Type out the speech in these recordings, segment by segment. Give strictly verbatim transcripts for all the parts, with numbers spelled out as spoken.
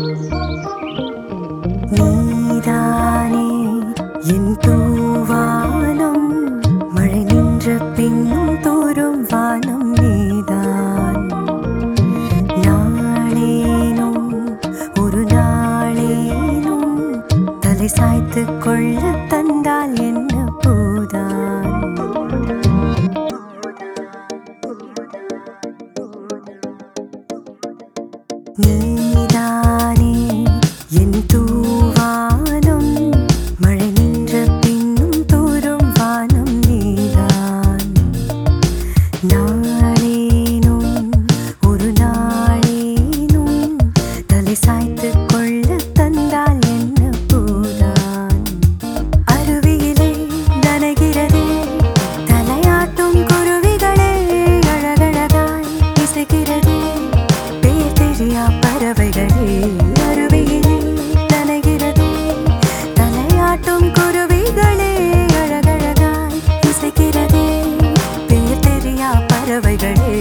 நீதானே என் தூவானம், மழை நின்ற பின்னும் தோறும் வானம் நீதான். நாளேனும் ஒரு நாளேனும் தலை சாய்த்து கொள்ள தந்தால் என்ன போதான். நீதானே என் தூவானம், மழை நின்ற பின்னும் தோறும் வானம் நீதான். நாளேனும் ஒரு நாளேனும் தலை சாய்த்து கொள்ள தந்தால் என்ன போதான். அருவியிலே நனைகிறதே தலையாட்டும் குருவிகளே, அழகழகாய் இசைக்கிறதே பேர் தெரியா பறவைகளே. அருவியிலே நனைகிறதே தலையாட்டும் குருவிகளே, அழகழகாய் இசைக்கிறதே பேர் தெரியா பறவைகளே.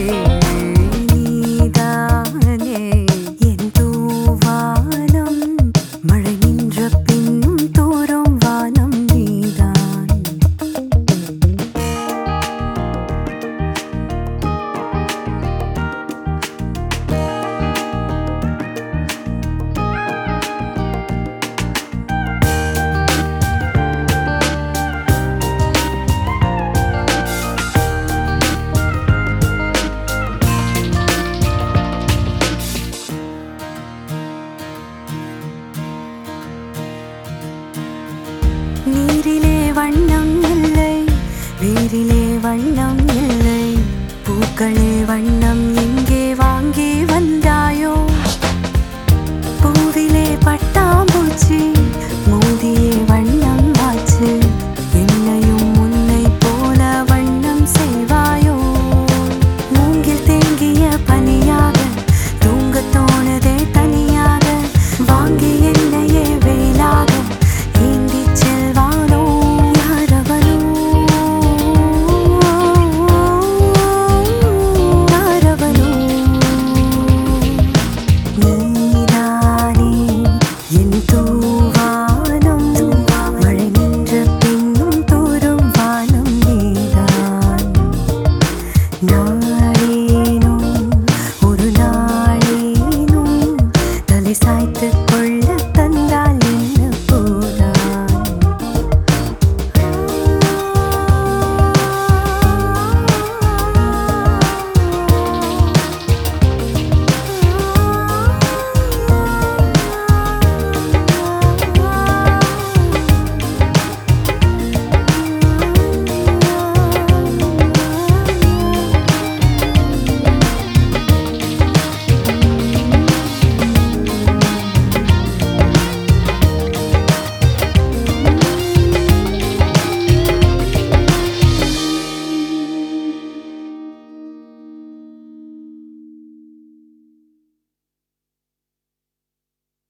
நீதானே என் தூவானம், மழை நின்ற பின்னும் தோறும் வானம் நீதான். நீரிலே வண்ணம் இல்லை, வேரிலே வண்ணம் இல்லை, பூக்களே வண்ணம்